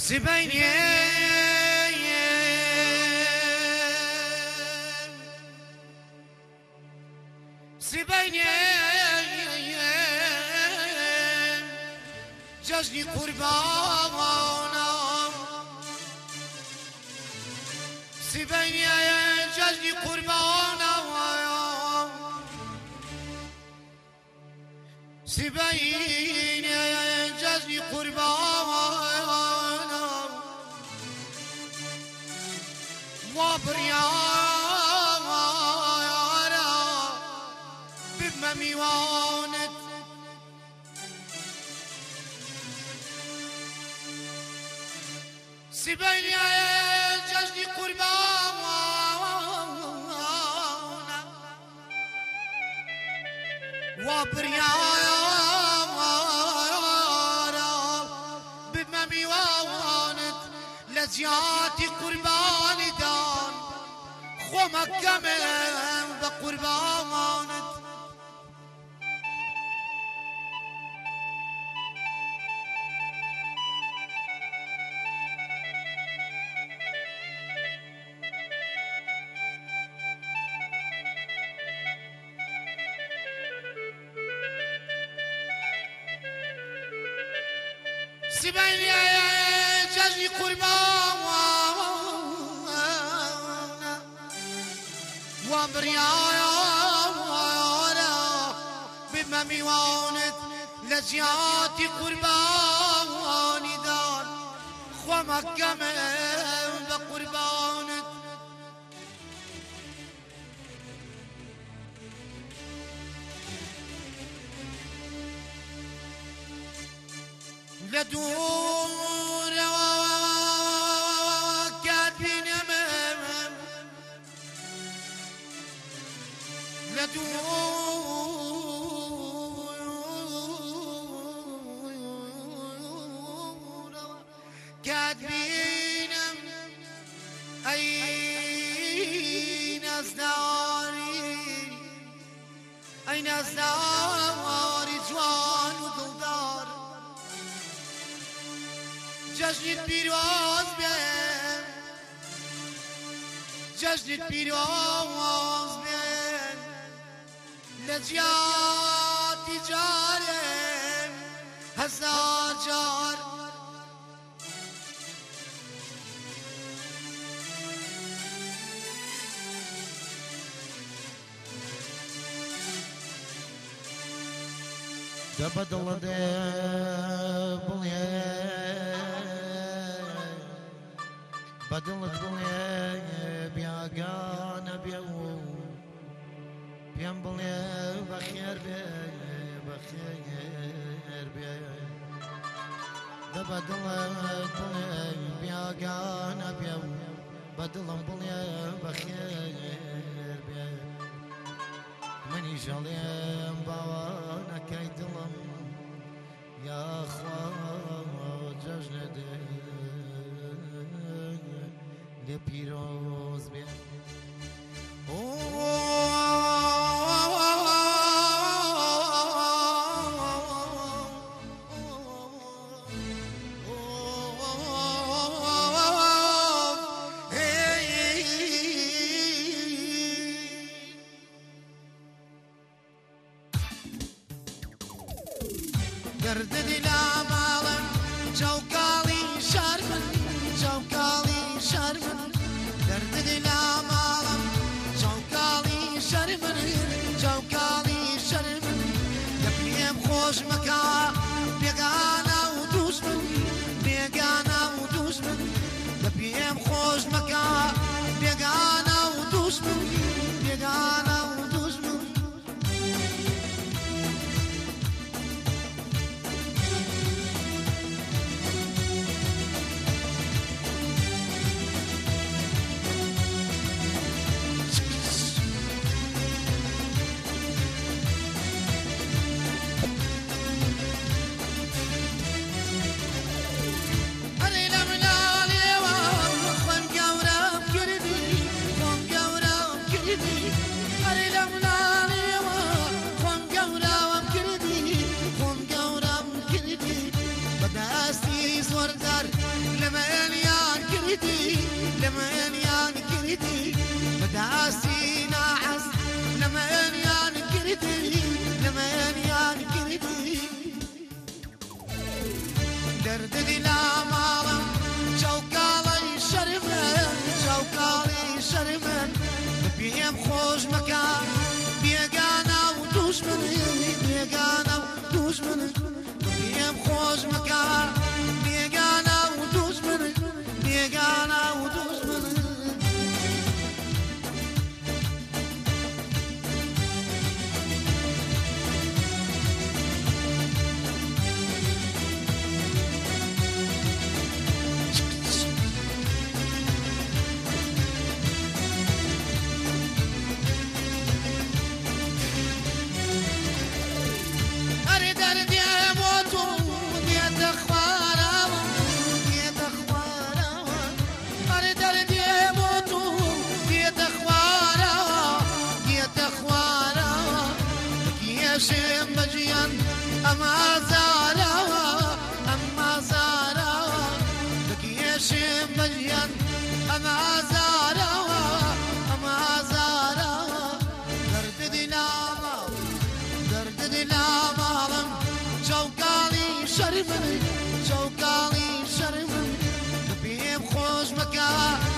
سبيني سبيني ججني قربانا سبيني ججني قربانا سبيني ججني قربانا وبريارا بممي وانت سبيني ججني قربانا وبريارا بممي وانت لزياتي قرباني دان خومك كمان بقربانت سبيني ججني قربانا وبريانا بممي وانت لزياتي قرباني دان خومك كمان بقربانت لدور وكاتبين امام لدور كاتبين أين أصداري أين أصداري جوان ودلدار جشن پیروز بین جشن پیروز بین لجیاتی جارم هزار جار دبدل دبل بدلت بلي بياقانا بيو بيان بلي بخير بي بخير بي بدلت بلي بياقانا بيو بدلت بلي بخير بي مني جالين باوانا كيدلم يا اخوان ججندي پیروز بیا درد دلا مالم جوقالي شرمن جوقالي شرمن درد دلا مالم جوقالي شرمن جوقالي شرمن دبليم خوش مكا بيقانا ودوشمن بيقانا ودوشمن دبليم خوش مكا بيقانا ودوشمن بيقانا ودوشمن كردي لمن يان كردي بداسي ناعس لمن يان كردي لمن يان كردي درد دلا مالم شوكالي شرمن شوكالي شرمن بيم خوش مكان بيقانا ودوشمن بيقانا ودوشمن بيم خوش مكان بيقانا ودوشمن بيقانا ودوشمن شم بجيان أما زاروا أما زاروا بكي شم بجيان أما زاروا أما زاروا درد دلا مالم شوكالي شرمني شوكالي شرمني بيم خوش مكان